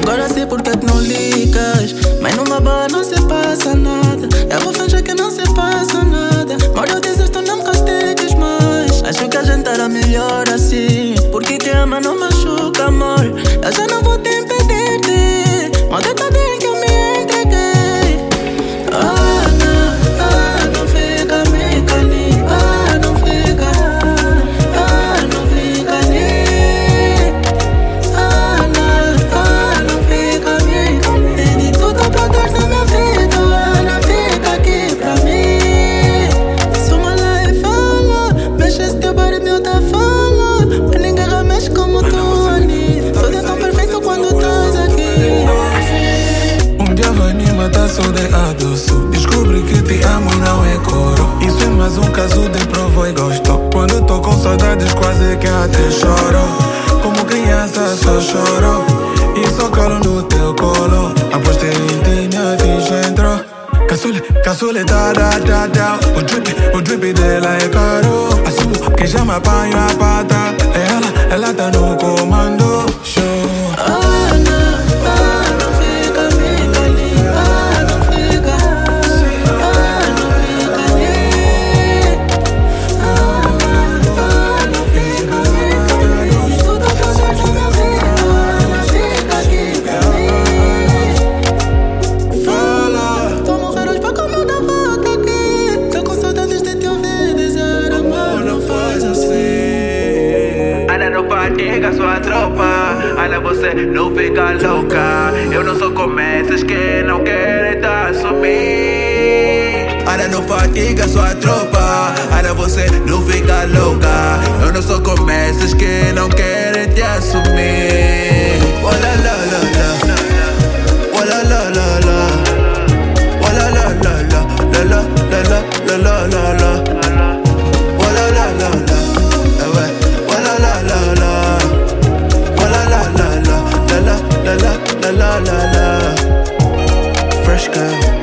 Agora sei porque que não ligas. Mas numa boa não se passa nada. Eu vou fingir que não se passa nada. Mas eu desisto, não me castigues mais. Acho que a gente era melhor assim. Porque te ama não machuca, amor. Eu já não vou te impedir de mudar todo em que eu me entreguei. Não fica me caninho. Não fica nem. Não fica me caninho. Tem tudo pra trás na minha vida. Não fica aqui pra mim. Suma lá e fala. Mexe esse teu bar e meu tá fala. Mas ninguém mexe como tu, Ani. Tudo é tão perfeito quando estás aqui. Um dia vai me matar só de adoço. Descobri que te amo e não é coro. Isso é mais um caso de prova e gosto. Quando tô com saudades quase que até choro. Como criança só choro e só colo no teu colo. Apostei em ti, minha ficha entrou. Caçule, da. O drip dela é caro. Assumo que já me apanho a pata. É ela tá no comando. Show. Não fica me caninho. Não fica nem. Não fica me caninho. Tudo pra trás na minha vida. Não fica aqui pra mim. Fala. Tô morrer hoje pra como dar volta aqui. Tô com saudades de te ouvir dizer amor, não faz assim. Ana não fatiga sua tropa. Ana, você não fica louca. Eu não sou como essas que não querem te assumir. Ana não fatiga sua tropa. Ana, você não fica louca. Eu não sou como essas que não querem te assumir. Oh la la la la. Oh la la la la. Oh la la la la. La la la la la la la. Oh la la la la. Oh la la la la. Oh la la la la. La la la la la la la. Fresh girl.